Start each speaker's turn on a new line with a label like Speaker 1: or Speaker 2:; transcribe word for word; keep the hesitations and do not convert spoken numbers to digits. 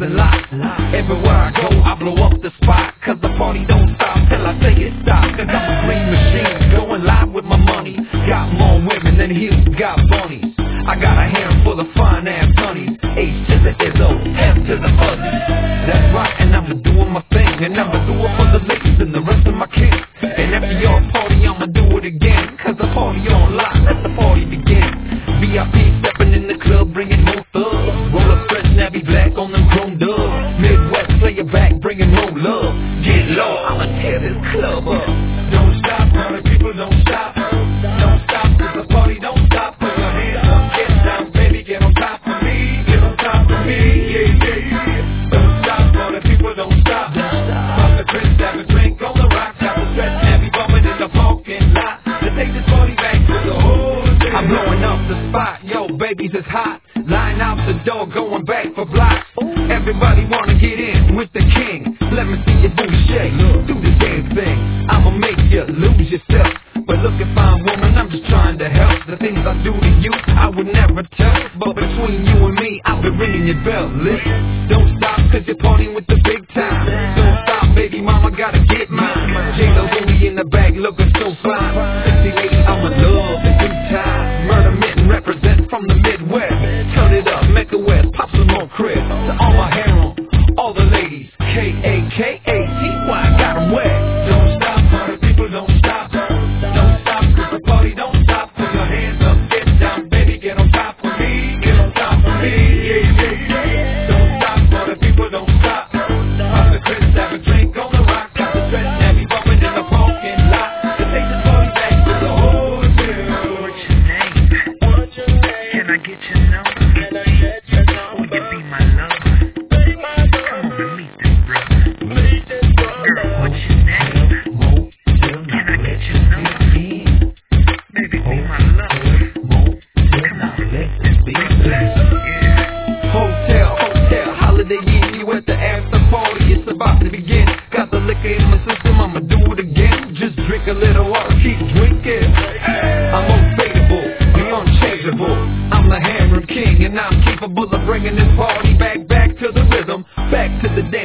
Speaker 1: and lots. Everywhere I go, I blow up the spot, cause the party don't stop till I say it stop. Cause I'm a green machine, going live with my money. Got more women than heels, got bunnies. I got a handful of fine ass honeys. H to the Izzo, F to the Uzzies. That's right, and I'm doing my thing, and I'ma do it for the ladies and the rest of my kids. And after your party, I'ma do it again, cause the party on lock, let the party begin. V I P stepping in the club, bringing more thugs. Roll up fresh, navy black on them chrome dubs. Midwest, play it back, bringing more love. Get low, I'ma tear this club up. Don't stop, party people, don't stop. Don't stop, cause the party don't stop. Put your hands up, get down, baby, get on top of me. Get on top of me, yeah, yeah, yeah. Don't stop, party people, don't stop. Pop the Chris, have a drink on the rock. Got the stretch, navy bumping in the parking lot. Let's take this party back to the whole day. I'm blowing up the spot, yo, babies, it's hot. Line out the door, going back for blocks. Everybody wanna get in with the king. Let me see your booty shake, do the dance thing. I'ma make you lose yourself. But look, if I'm a woman, I'm just trying to help. The things I do to you, I would never tell. But between you and me, I'll be ringing your bell. Listen, don't stop, cause you're partying with the big time. Don't stop, baby mama, gotta get mine. J-Lo's only in the back, looking so fine. Sexy lady, I'm in love in due time. Murder Mitten, represent from the Midwest. Turn it up, make the West, pop some more crib. To all my harem, all the ladies, K A K A T Y, got them wet. Don't stop, party people, don't stop. Don't stop, cause the party don't stop. Put your hands up, get down, baby, get on top of me. Get on top of me, yeah, yeah, yeah. Don't stop, party people, don't stop. Pop the Chris, have a drink on the rock. Got the stretch, navy bumping in the parking lot. Let's take this party back to the hotel.
Speaker 2: What's your name? What's your name? Can I get your number? Can I get your number? Will you be my lover? Be my lover. Come on and meet this brother. Meet this brother. Girl, what's your name? Can I get your number? Baby, be my lover. Come on, let's be yeah.
Speaker 1: Hotel, hotel, holiday inn, you at the after party, it's about to begin. Got the liquor in my system, I'ma do it again. Just drink a little water, keep drinking. I'm unfadable, the unchangeable. I'm the hammer king, and I'm capable of bringing this party back, back to the rhythm, back to the dance.